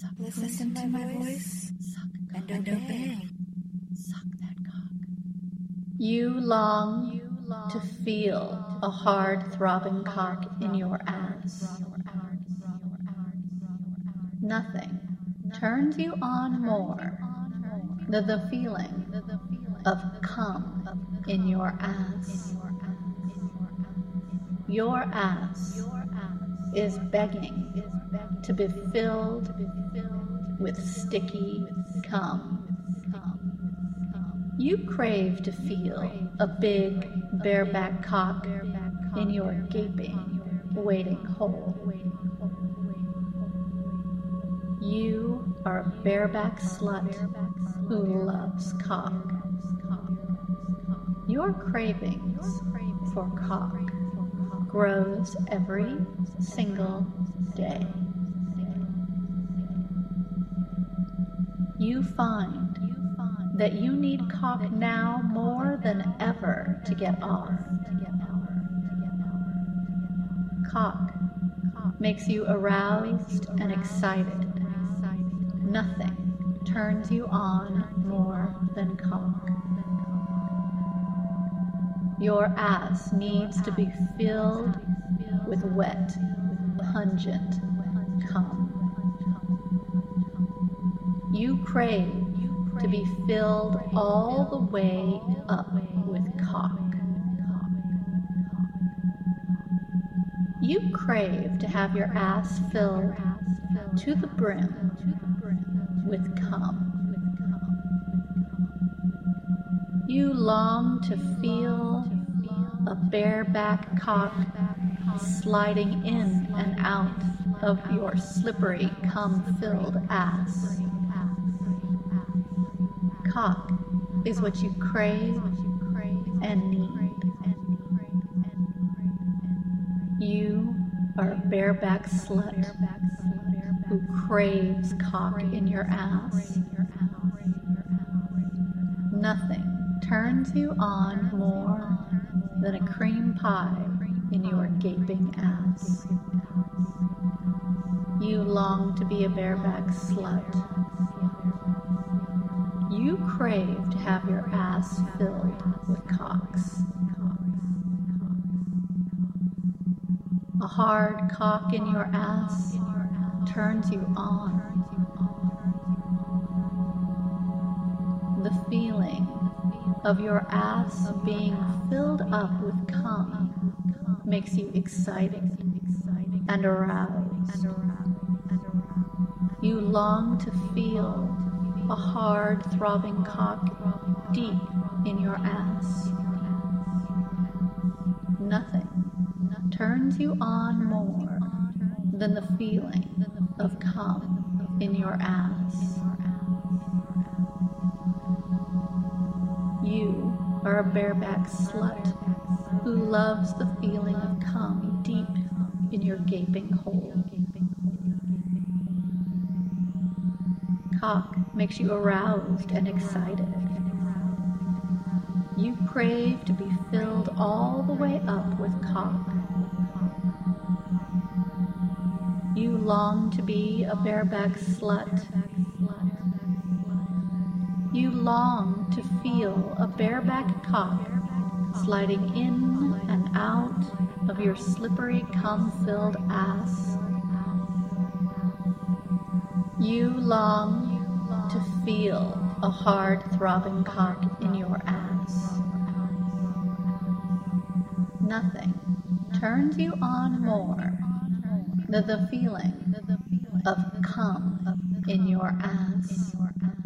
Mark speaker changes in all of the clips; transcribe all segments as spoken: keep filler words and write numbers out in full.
Speaker 1: Listen, Listen to my voice, suck and, and obey. obey. Suck that cock.
Speaker 2: You long, you long to feel a hard throbbing cock in your ass. Nothing turns you on more than the feeling of cum in your ass. Your ass is begging to be filled with sticky cum. You crave to feel a big bareback cock in your gaping, waiting hole. You are a bareback slut who loves cock. Your cravings for cock grows every single day. You find that you need cock now more than ever to get off. Cock makes you aroused and excited. Nothing turns you on more than cock. Your ass needs to be filled with wet, pungent cum. You crave to be filled all the way up with cock. You crave to have your ass filled to the brim with cum. You long to feel a bareback cock sliding in and out of your slippery cum-filled ass. Cock is what you crave and need. You are a bareback slut who craves cock in your ass. Nothing turns you on more than a cream pie in your gaping ass. You long to be a bareback slut. You crave to have your ass filled with cocks. A hard cock in your ass turns you on. The feeling of your ass being filled up with cum makes you excited and aroused. You long to feel a hard throbbing cock deep in your ass. Nothing turns you on more than the feeling of cum in your ass. You are a bareback slut who loves the feeling of cum deep in your gaping hole. Cock makes you aroused and excited. You crave to be filled all the way up with cock. You long to be a bareback slut. You long to feel a bareback cock sliding in and out of your slippery cum-filled ass. You long to feel a hard throbbing cock in your ass. Nothing turns you on more than the feeling of cum in your ass.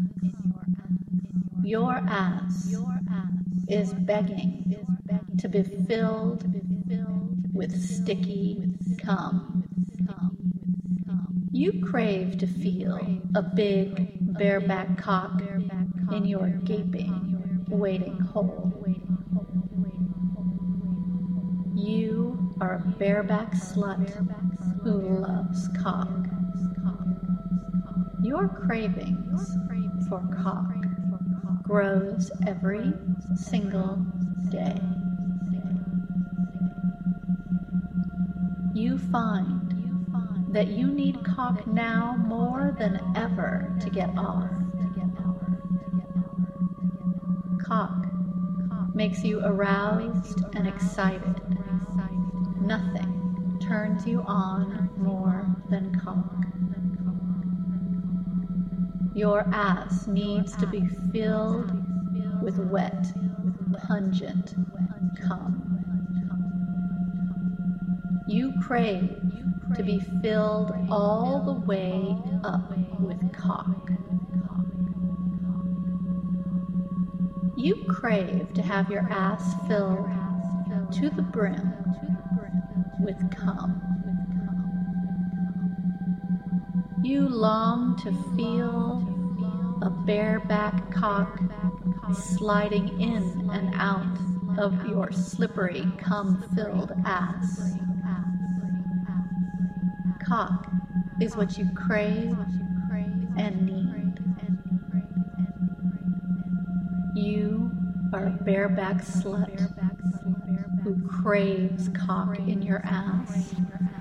Speaker 2: Your ass is begging to be filled with sticky cum. You crave to feel a big bareback cock in your gaping, waiting hole. You are a bareback slut who loves cock. Your cravings for cock grows every single day. You find that you need cock now more than ever to get off. Cock makes you aroused and excited. Nothing turns you on more than cock. Your ass needs to be filled with wet, pungent cum. You crave to be filled all the way up with cock. You crave to have your ass filled to the brim with cum. You long to feel a bareback cock sliding in and out of your slippery cum-filled ass. Cock is what you crave and need. You are a bareback slut who craves cock in your ass.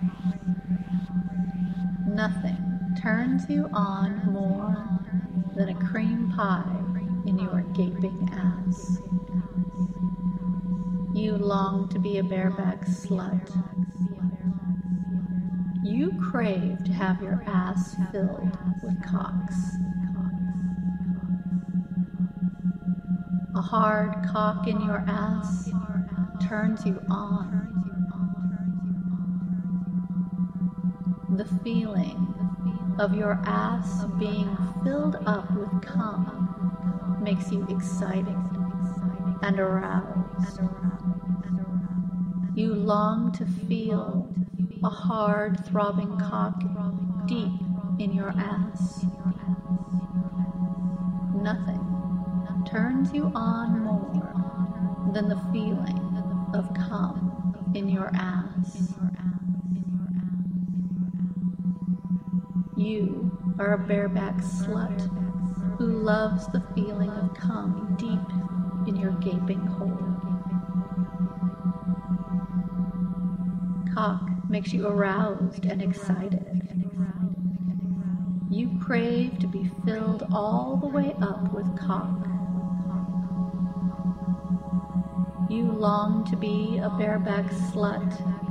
Speaker 2: Nothing turns you on more than a cream pie in your gaping ass. You long to be a bareback slut. You crave to have your ass filled with cocks. A hard cock in your ass turns you on. The feeling of your ass being filled up with cum makes you excited and aroused. You long to feel a hard throbbing cock deep in your ass. Nothing turns you on more than the feeling of cum in your ass. You are a bareback slut who loves the feeling of cum deep in your gaping hole. Cock makes you aroused and excited. You crave to be filled all the way up with cock. You long to be a bareback slut.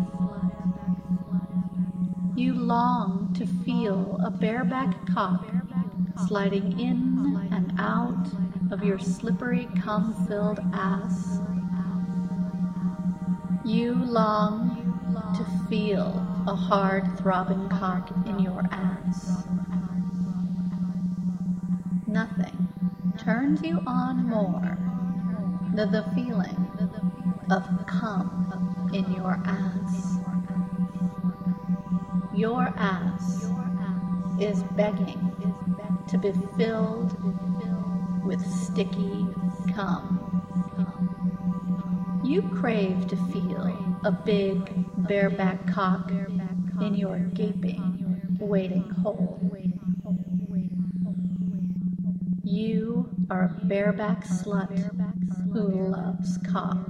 Speaker 2: You long to feel a bareback cock sliding in and out of your slippery cum-filled ass. You long to feel a hard throbbing cock in your ass. Nothing turns you on more than the feeling of cum in your ass. Your ass is begging to be filled with sticky cum. You crave to feel a big bareback cock in your gaping, waiting hole. You are a bareback slut who loves cock.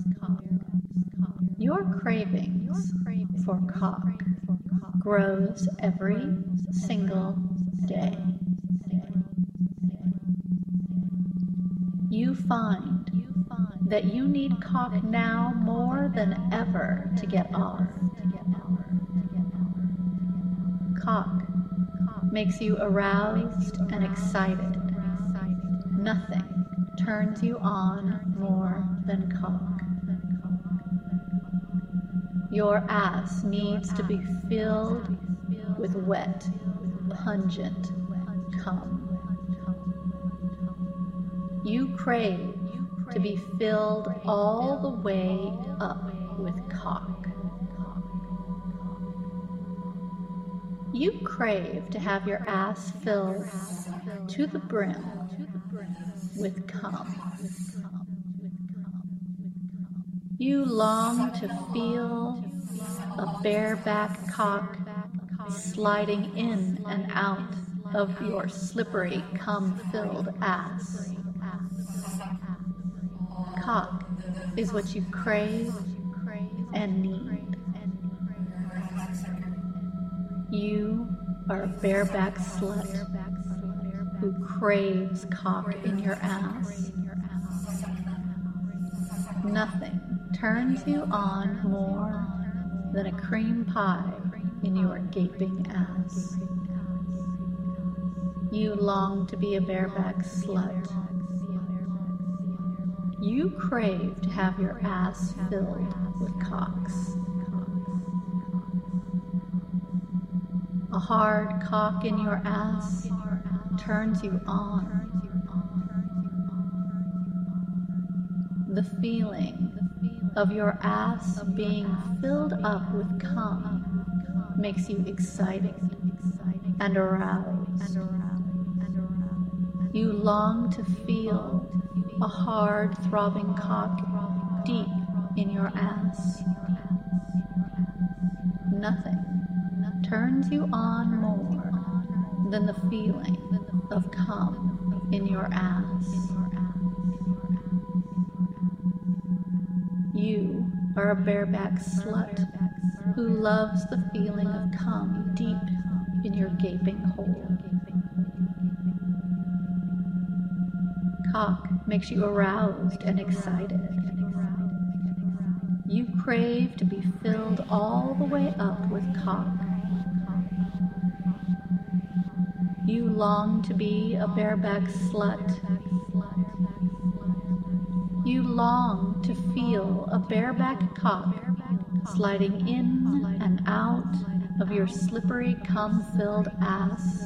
Speaker 2: Your cravings for cock grows every single day. You find that you need cock now more than ever to get off. Cock makes you aroused and excited. Nothing turns you on more than cock. Your ass needs to be filled with wet, pungent cum. You crave to be filled all the way up with cock. You crave to have your ass filled to the brim with cum. You long to feel a bareback cock sliding in and out of your slippery cum-filled ass. Cock is what you crave and need. You are a bareback slut who craves cock in your ass. Nothing turns you on more than a cream pie in your gaping ass. You long to be a bareback slut. You crave to have your ass filled with cocks. A hard cock in your ass turns you on. The feeling of your ass being filled up with cum makes you excited and aroused. You long to feel a hard throbbing cock deep in your ass. Nothing turns you on more than the feeling of cum in your ass. You are a bareback slut who loves the feeling of cum deep in your gaping hole. Cock makes you aroused and excited. You crave to be filled all the way up with cock. You long to be a bareback slut. You long to feel a bareback cock sliding in and out of your slippery cum-filled ass.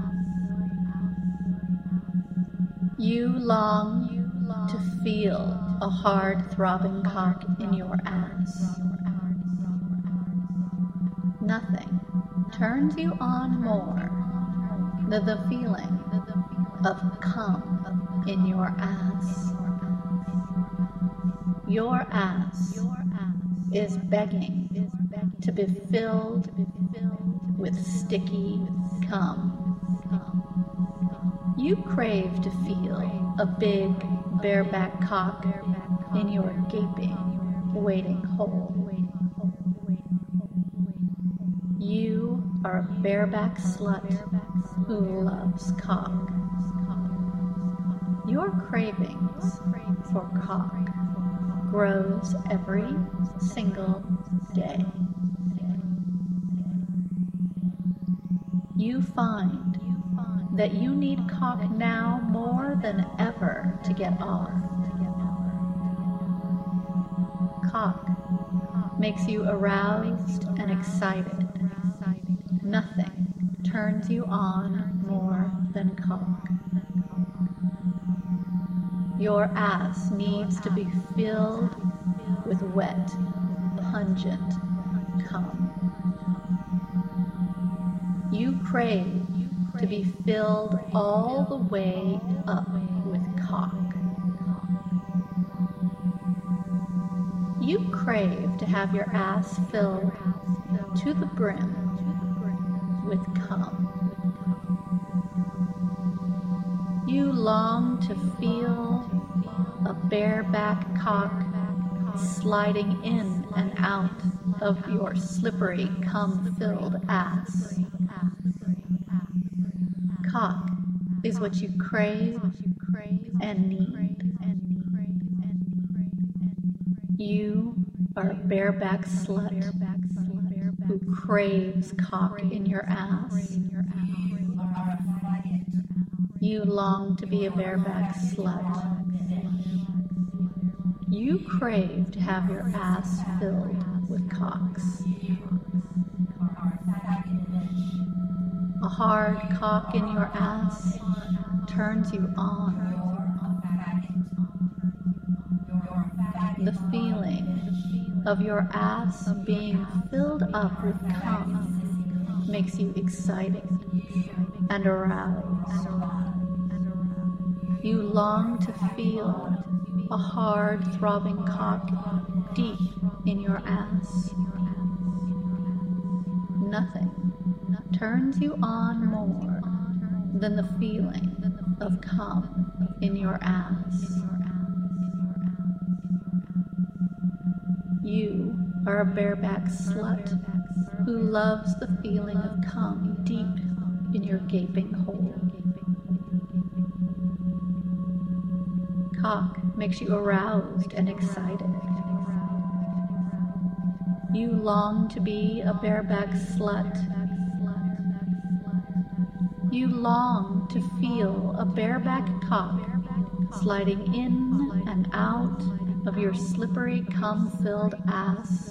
Speaker 2: You long to feel a hard throbbing cock in your ass. Nothing turns you on more than the feeling of cum in your ass. Your ass is begging to be filled with sticky cum. You crave to feel a big bareback cock in your gaping, waiting hole. You are a bareback slut who loves cock. Your cravings for cock grows every single day. You find that you need cock now more than ever to get off. Cock makes you aroused and excited. Nothing turns you on more than cock. Your ass needs to be filled with wet, pungent cum. You crave to be filled all the way up with cock. You crave to have your ass filled to the brim with cum. You long to feel a bareback cock sliding in and out of your slippery cum-filled ass. Cock is what you crave and need. You are a bareback slut who craves cock in your ass. You long to be a bareback slut. You crave to have your ass filled with cocks. A hard cock in your ass turns you on. The feeling of your ass being filled up with cum makes you excited and aroused. You long to feel a hard throbbing cock deep in your ass. Nothing turns you on more than the feeling of cum in your ass. You are a bareback slut who loves the feeling of cum deep in your gaping hole. Cock makes you aroused and excited. You long to be a bareback slut. You long to feel a bareback cock sliding in and out of your slippery cum-filled ass.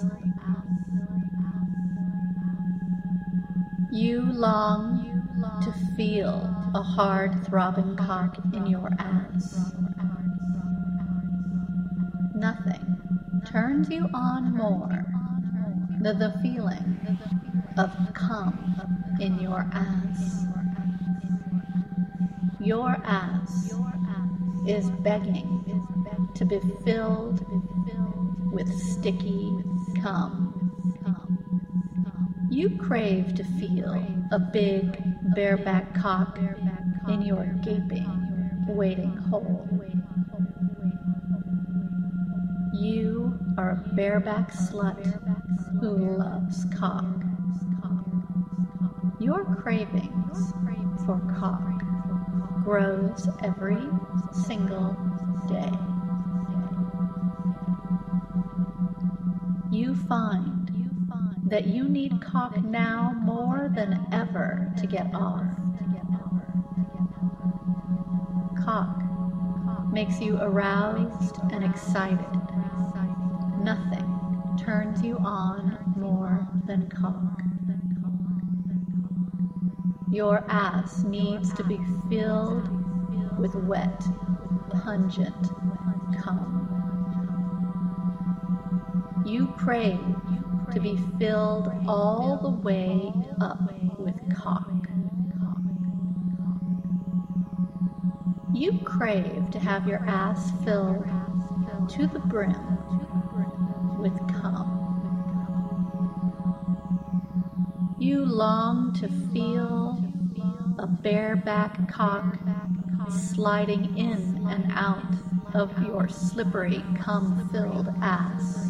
Speaker 2: You long to feel a hard throbbing cock in your ass. Nothing turns you on more than the feeling of cum in your ass. Your ass is begging to be filled with sticky cum. You crave to feel a big bareback cock in your gaping, waiting hole. You are a bareback slut who loves cock. Your cravings for cock grows every single day. You find that you need cock now more than ever to get off. Cock makes you aroused and excited. Nothing turns you on more than cock. Your ass needs to be filled with wet, pungent cum. You crave to be filled all the way up with cock. You crave to have your ass filled to the brim with cum. You long to feel a bareback cock sliding in and out of your slippery cum-filled ass.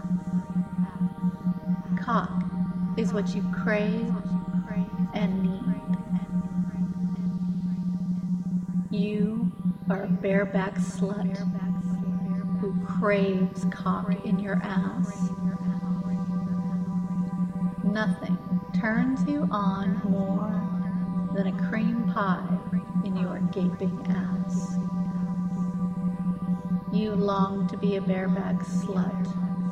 Speaker 2: Cock is what you crave and need. You are a bareback slut who craves cock in your ass. Nothing turns you on more than a cream pie in your gaping ass. You long to be a bareback slut.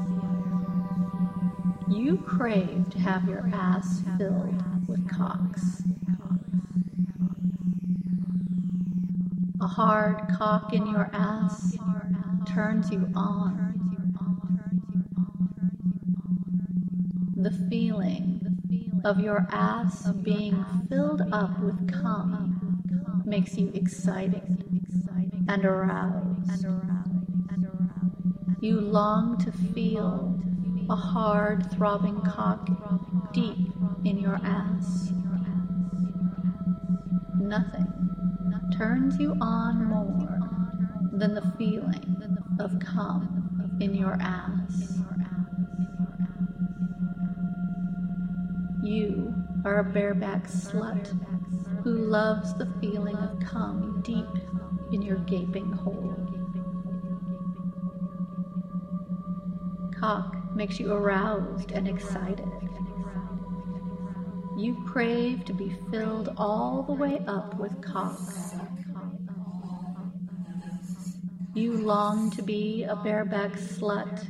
Speaker 2: You crave to have your ass filled with cocks. A hard cock in your ass turns you on. The feeling of your ass being filled up with cum makes you excited and aroused. You long to feel a hard throbbing cock deep in your ass. Nothing turns you on more than the feeling of cum in your ass. You are a bareback slut who loves the feeling of cum deep in your gaping hole. Cock makes you aroused and excited. You crave to be filled all the way up with cock. You long to be a bareback slut.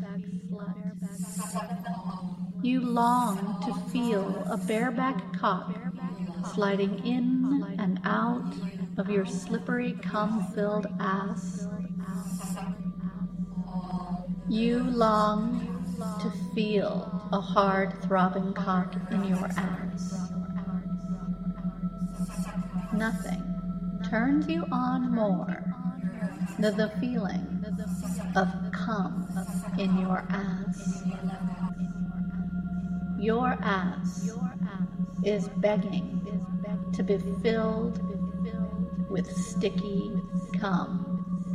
Speaker 2: You long to feel a bareback cock sliding in and out of your slippery cum-filled ass. You long to feel a hard throbbing cock in your ass. Nothing turns you on more than the feeling of cum in your ass. Your ass is begging to be filled with sticky cum.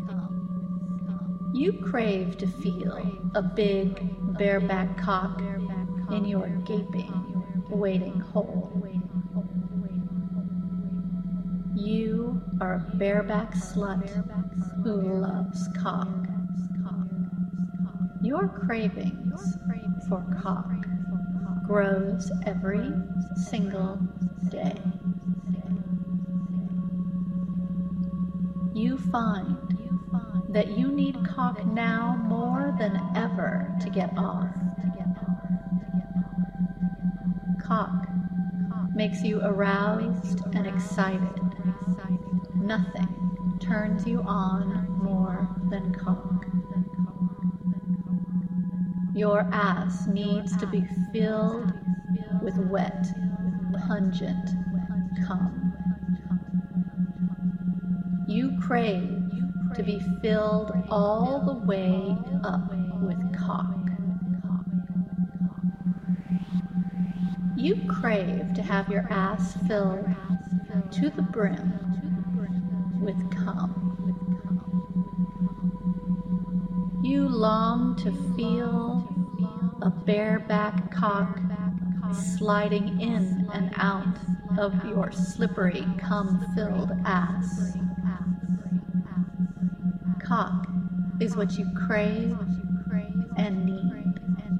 Speaker 2: You crave to feel a big bareback cock in your gaping, waiting whole. You are a bareback slut who loves cock. Your cravings for cock grows every single day. You find that you need cock now more than ever to get off. Cock makes you aroused and excited. Nothing turns you on more than cock. Your ass needs to be filled with wet, pungent cum. You crave to be filled all the way up with cock. You crave to have your ass filled to the brim with cum. You long to feel a bareback cock sliding in and out of your slippery cum-filled ass. Cock is what you crave and need.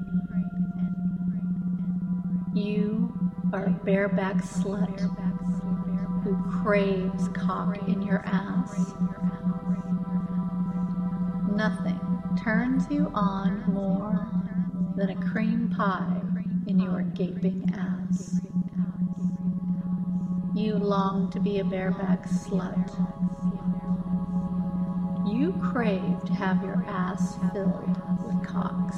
Speaker 2: You are a bareback slut who craves cock in your ass. Nothing turns you on more than a cream pie in your gaping ass. You long to be a bareback slut. You crave to have your ass filled with cocks.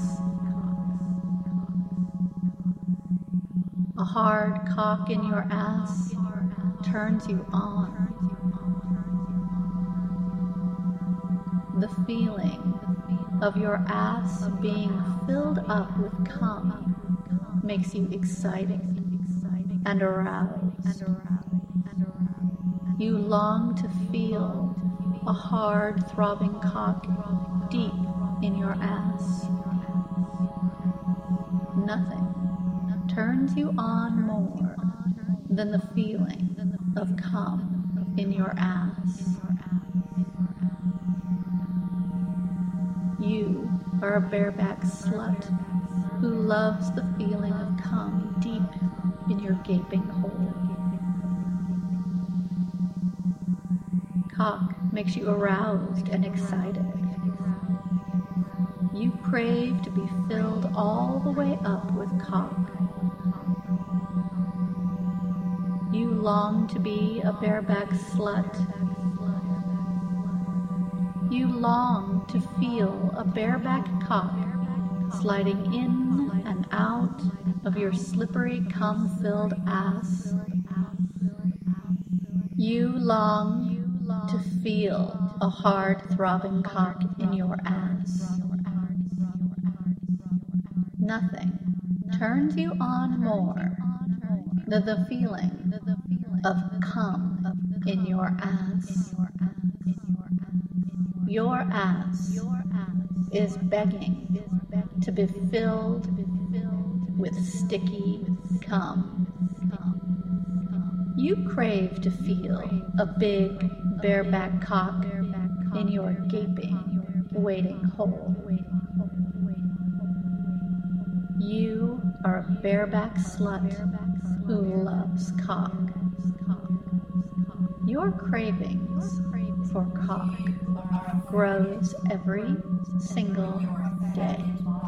Speaker 2: A hard cock in your ass turns you on. The feeling of your ass being filled up with cum makes you excited and aroused. You long to feel a hard throbbing cock deep in your ass. Nothing turns you on more than the feeling of cum in your ass. You are a bareback slut who loves the feeling of cum deep in your gaping hole. Cock makes you aroused and excited. You crave to be filled all the way up with cock. You long to be a bareback slut. You long to feel a bareback cock sliding in and out of your slippery cum-filled ass. You long to feel a hard throbbing cock in your ass. Nothing turns you on more than the feeling of cum in your ass. Your ass is begging to be filled with sticky cum. You crave to feel a big bareback cock in your gaping, waiting hole. You are a bareback slut who loves cock. Your cravings for cock grows every single day.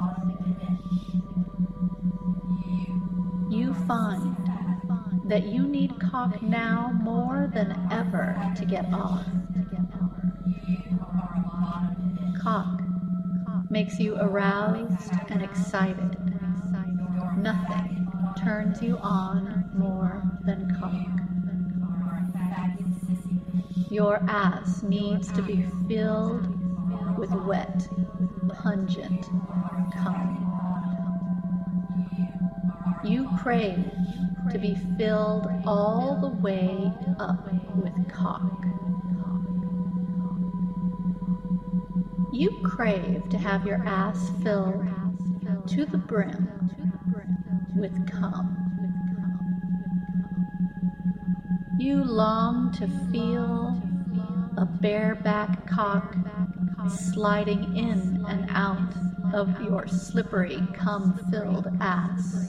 Speaker 2: You find that you need cock now more than ever to get off. Cock makes you aroused and excited. Nothing turns you on more than cock. Your ass needs to be filled with wet, pungent cum. You crave to be filled all the way up with cock. You crave to have your ass filled to the brim with cum. You long to feel a bareback cock sliding in and out of your slippery, cum-filled ass.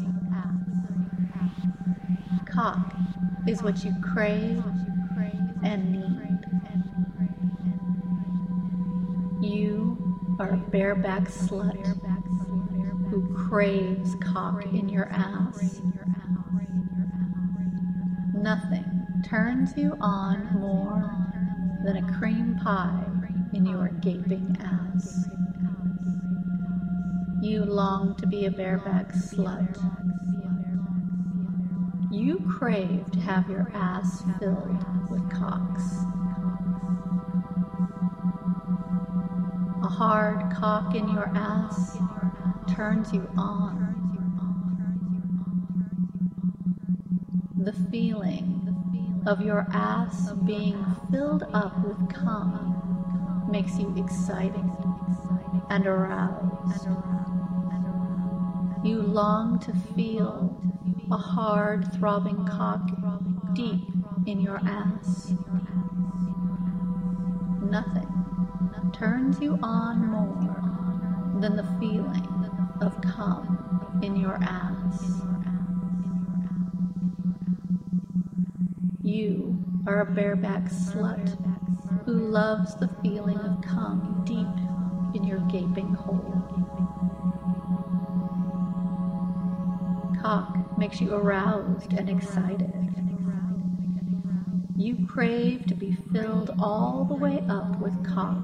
Speaker 2: Cock is what you crave and need. You are a bareback slut who craves cock in your ass. Nothing turns you on more than a cream pie in your gaping ass. You long to be a bareback slut. You crave to have your ass filled with cocks. A hard cock in your ass turns you on. The feeling of your ass being filled up with cum makes you excited and aroused. You long to feel a hard throbbing cock deep in your ass. Nothing turns you on more than the feeling of cum in your ass. You are a bareback slut who loves the feeling of cum deep in your gaping hole. Cock makes you aroused and excited. You crave to be filled all the way up with cock.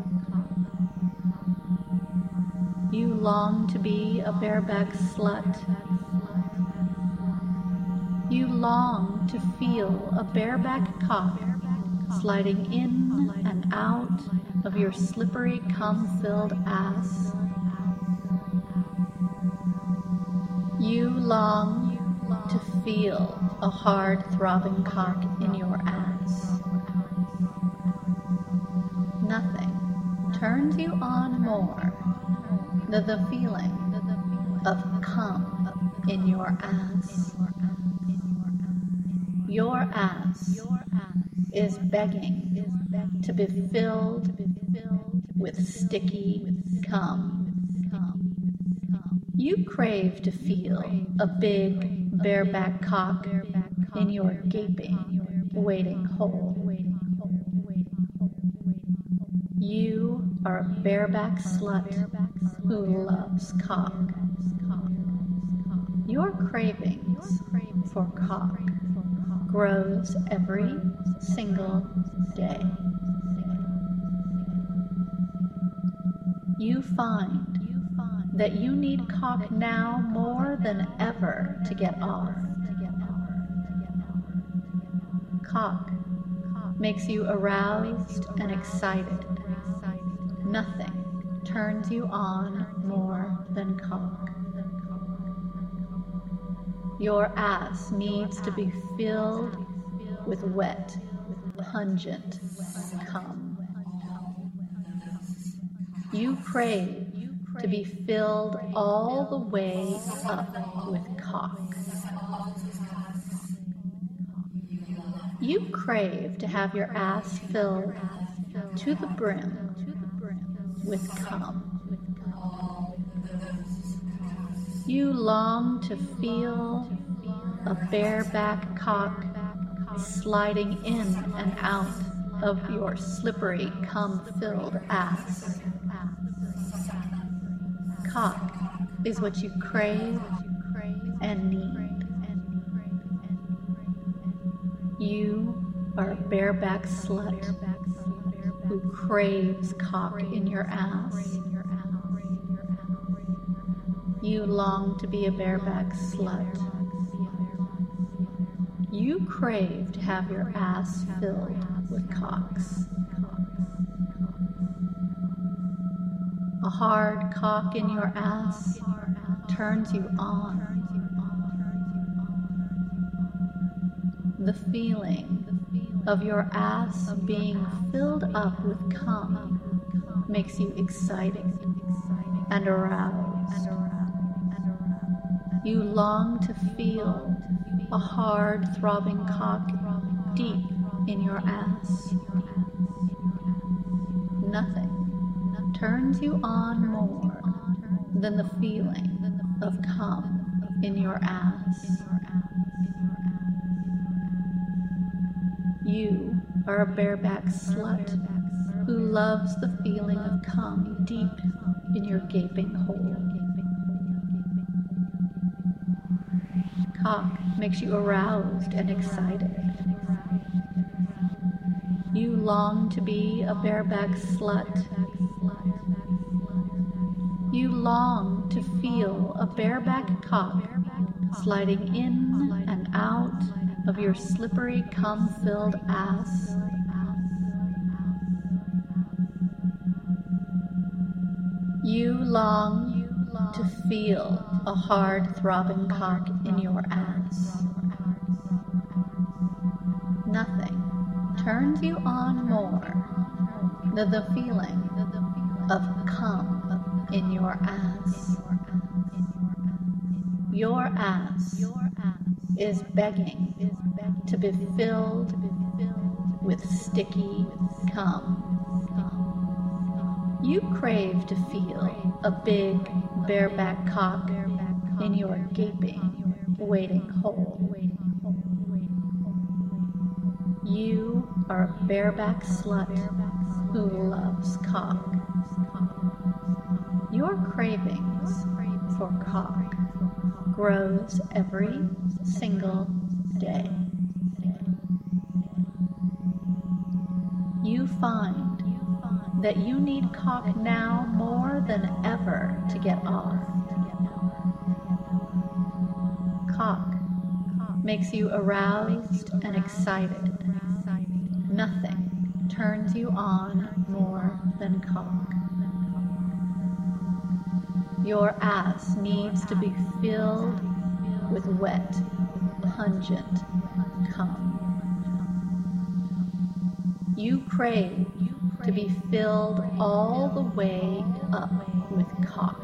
Speaker 2: You long to be a bareback slut. You long to feel a bareback cock sliding in and out of your slippery cum-filled ass. You long to feel a hard throbbing cock in your ass. Nothing turns you on more than the feeling of cum in your ass. Your ass is begging to be filled with sticky cum. You crave to feel a big bareback cock in your gaping, waiting hole. You are a bareback slut who loves cock. Your cravings for cock grows every single day. You find that you need cock now more than ever to get off. Cock makes you aroused and excited. Nothing turns you on more than cock. Your ass needs to be filled with wet, pungent cum. You crave to be filled all the way up with cock. You crave to have your ass filled to the brim with cum. You long to feel a bareback cock sliding in and out of your slippery cum-filled ass. Cock is what you crave and need. You are a bareback slut who craves cock in your ass. You long to be a bareback slut. You crave to have your ass filled with cocks. A hard cock in your ass turns you on. The feeling of your ass being filled up with cum makes you excited and aroused. You long to feel a hard throbbing cock deep in your ass. Nothing turns you on more than the feeling of cum in your ass. You are a bareback slut who loves the feeling of cum deep in your gaping hole. Cock makes you aroused and excited. You long to be a bareback slut. You long to feel a bareback cock sliding in and out of your slippery cum-filled ass. You long to feel a hard throbbing cock in your ass. Nothing turns you on more than the feeling of cum in your ass. Your ass is begging to be filled with sticky cum. You crave to feel a big bareback cock in your gaping, waiting hole. You are a bareback slut who loves cock. Your cravings for cock grows every single day. You find that you need cock now more than ever to get off. Cock makes you aroused and excited. Nothing turns you on more than cock. Your ass needs to be filled with wet, pungent cum. You crave to be filled all the way up with cock.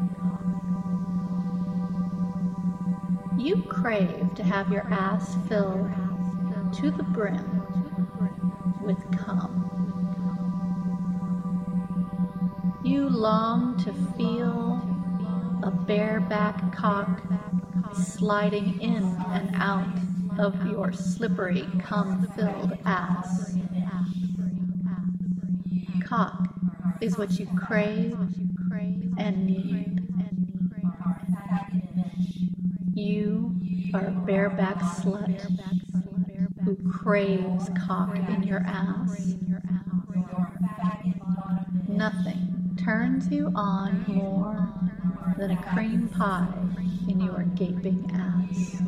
Speaker 2: You crave to have your ass filled to the brim with cum. You long to feel a bareback cock sliding in and out of your slippery cum-filled ass. Cock is what you crave and need. You are a bareback slut who craves cock in your ass. Nothing turns you on more than a cream pie in your gaping ass.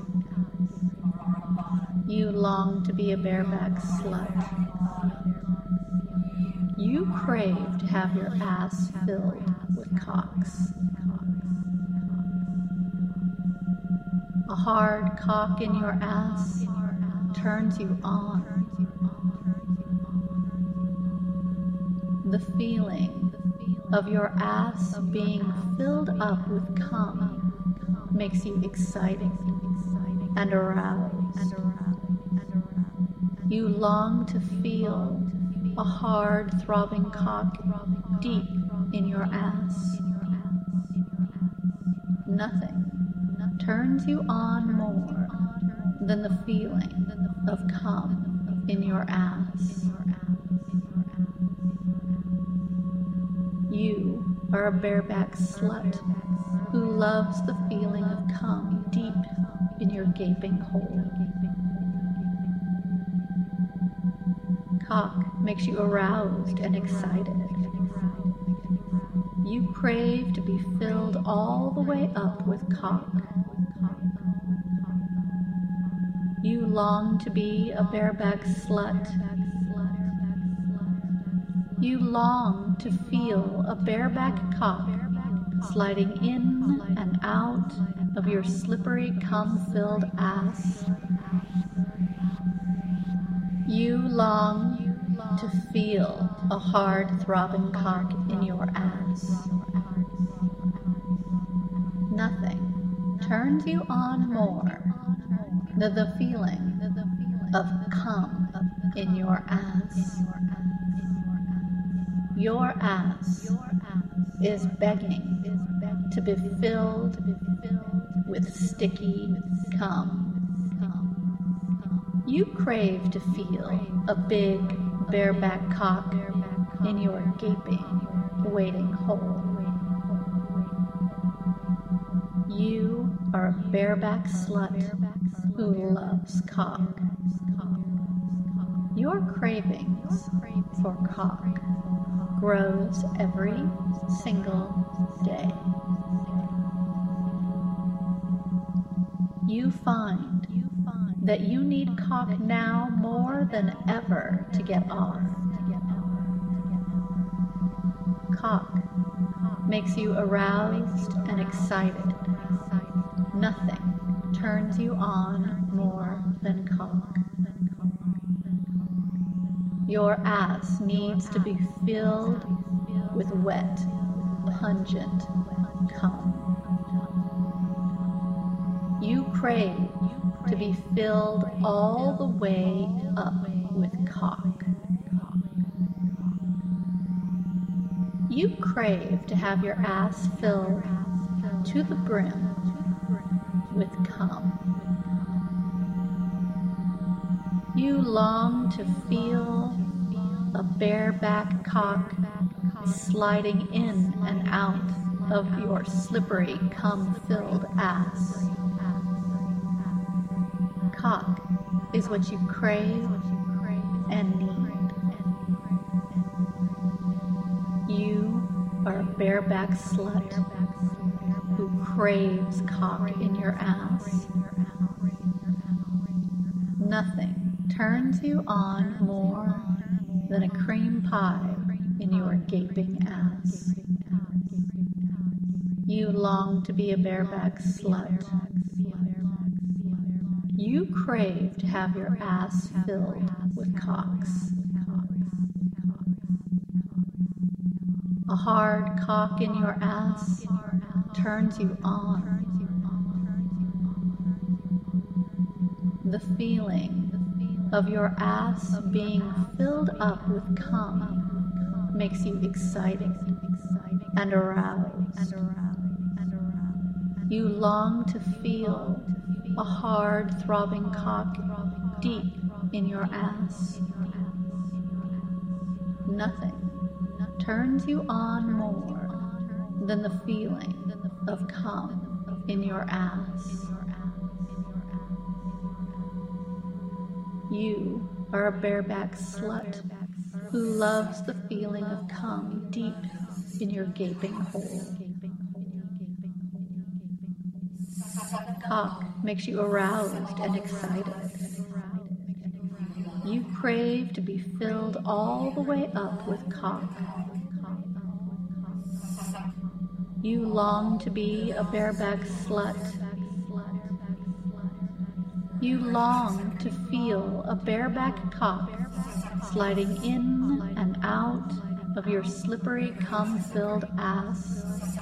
Speaker 2: You long to be a bareback slut. You crave to have your ass filled with cocks. A hard cock in your ass turns you on. The feeling of your ass being filled up with cum makes you excited and aroused. You long to feel a hard throbbing cock deep in your ass. Nothing turns you on more than the feeling of cum in your ass. You are a bareback slut who loves the feeling of cum deep in your gaping hole. Cock makes you aroused and excited. You crave to be filled all the way up with cock. You long to be a bareback slut. You long to feel a bareback cock sliding in and out of your slippery cum-filled ass. You long to feel a hard throbbing cock in your ass. Nothing turns you on more than the feeling of cum in your ass. Your ass is begging to be filled with sticky cum. You crave to feel a big bareback cock in your gaping, waiting hole. You are a bareback slut who loves cock. Your cravings for cock grows every single day. You find that you need cock now more than ever to get off. Cock makes you aroused and excited. Nothing turns you on more than cock. Your ass needs to be filled with wet, pungent cum. You crave to be filled all the way up with cock. You crave to have your ass filled to the brim with cum. You long to feel a bareback cock sliding in and out of your slippery cum-filled ass. Cock is what you crave and need. You are a bareback slut who craves cock in your ass. Nothing turns you on more than a cream pie in your gaping ass. You long to be a bareback slut. You crave to have your ass filled with cocks. A hard cock in your ass turns you on. The feeling of your ass being filled up with cum makes you excited and aroused. You long to feel a hard throbbing cock deep in your ass. Nothing turns you on more than the feeling of cum in your ass. You are a bareback slut who loves the feeling of cum deep in your gaping hole. Cock makes you aroused and excited. You crave to be filled all the way up with cock. You long to be a bareback slut. You long to feel a bareback cock sliding in and out of your slippery cum-filled ass.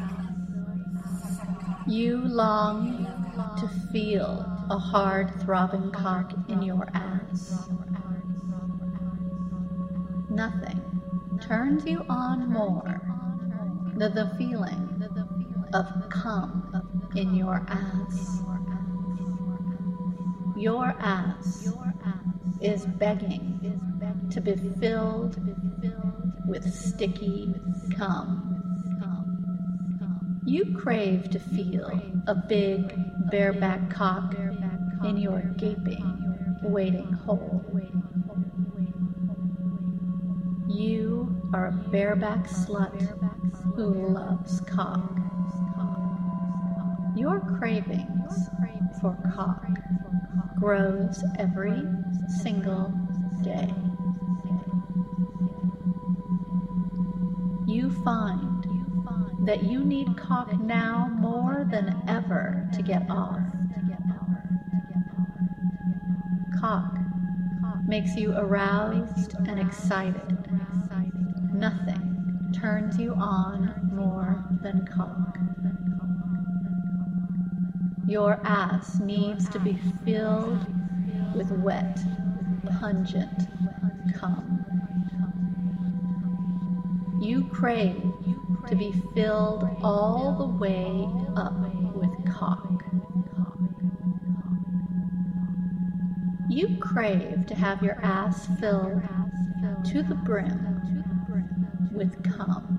Speaker 2: You long to feel a hard throbbing cock in your ass. Nothing turns you on more than the feeling of cum in your ass. Your ass is begging to be filled with sticky cum. You crave to feel a big bareback cock in your gaping, waiting hole. You are a bareback slut who loves cock. Your cravings for cock grows every single day. You find that you need cock now more than ever to get off. Cock makes you aroused and excited. Nothing turns you on more than cock. Your ass needs to be filled with wet, pungent cum. You crave to be filled all the way up with cock. You crave to have your ass filled to the brim with cum.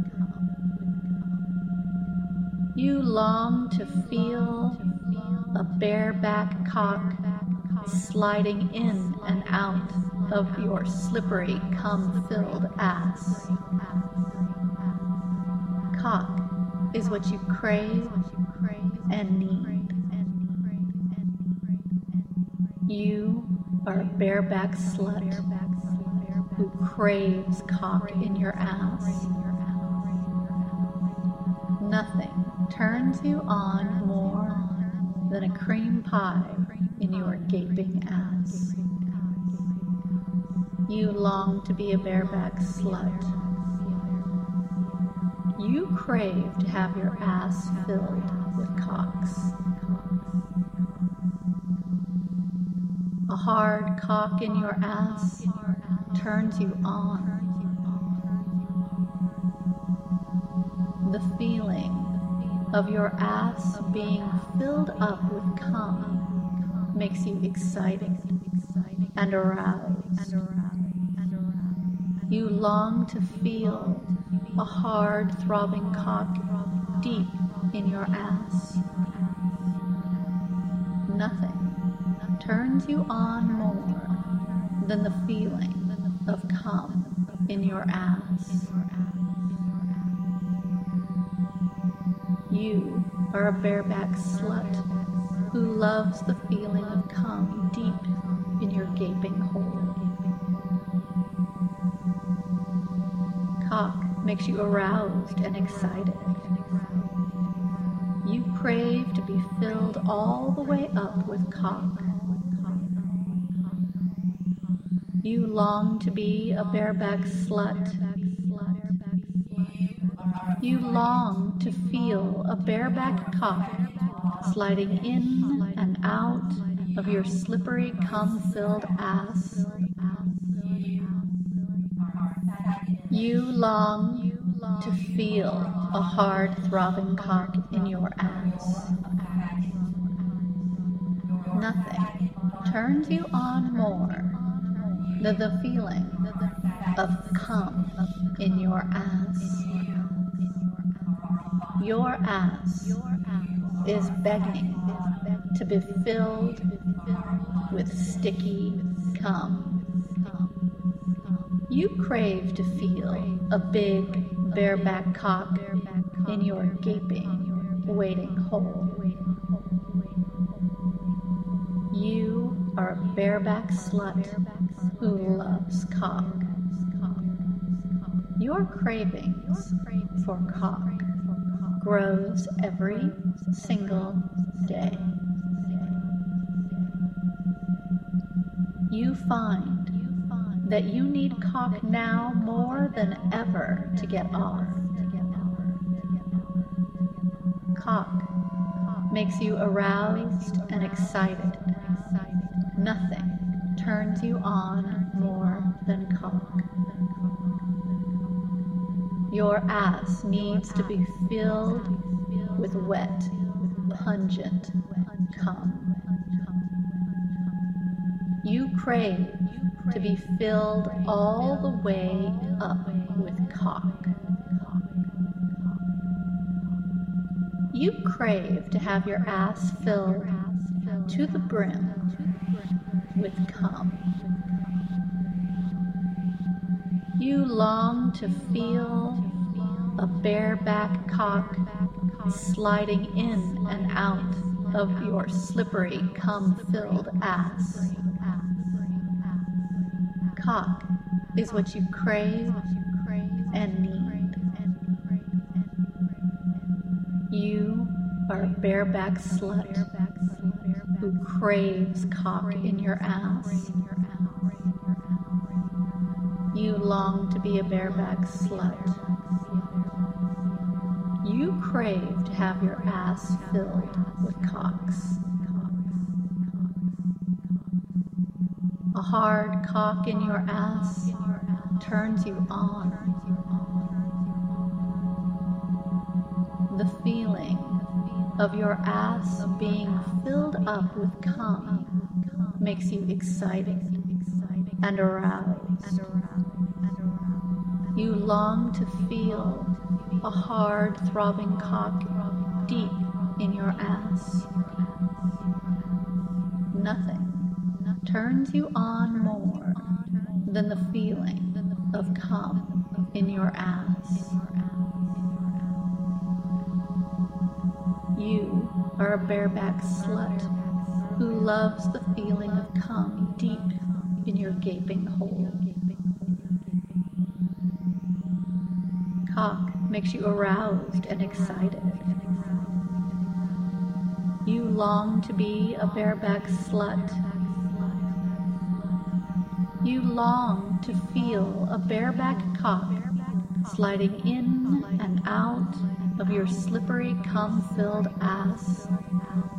Speaker 2: You long to feel a bareback cock sliding in and out of your slippery cum-filled ass. Cock is what you crave and need. You are a bareback slut who craves cock in your ass. Nothing turns you on more than a cream pie in your gaping ass. You long to be a bareback slut. You crave to have your ass filled with cocks. A hard cock in your ass turns you on. The feeling of your ass being filled up with cum makes you excited and aroused. You long to feel a hard throbbing cock deep in your ass. Nothing turns you on more than the feeling of cum in your ass. You are a bareback slut who loves the feeling of cum deep in your gaping hole. Cock makes you aroused and excited. You crave to be filled all the way up with cock. You long to be a bareback slut. You long to feel a bareback cock sliding in and out of your slippery cum-filled ass. You long to feel a hard throbbing cock in your ass. Nothing turns you on more than the feeling of cum in your ass. Your ass is begging to be filled with sticky cum. You crave to feel a big bareback cock in your gaping, waiting hole. You are a bareback slut who loves cock. Your cravings for cock grows every single day. You find that you need cock now more than ever to get off. Cock makes you aroused and excited. Nothing turns you on more than cock. Your ass needs to be filled with wet, pungent cum. You crave to be filled all the way up with cock. You crave to have your ass filled to the brim with cum. You long to feel a bareback cock sliding in and out of your slippery cum-filled ass. Cock is what you crave and need. You are a bareback slut who craves cock in your ass. You long to be a bareback slut. You crave to have your ass filled with cocks. A hard cock in your ass turns you on. The feeling of your ass being filled up with cum makes you excited and aroused. You long to feel a hard throbbing cock deep in your ass. Nothing turns you on more than the feeling of cum in your ass. You are a bareback slut who loves the feeling of cum deep in your gaping hole. Cock makes you aroused and excited. You long to be a bareback slut. You long to feel a bareback cock sliding in and out of your slippery cum-filled ass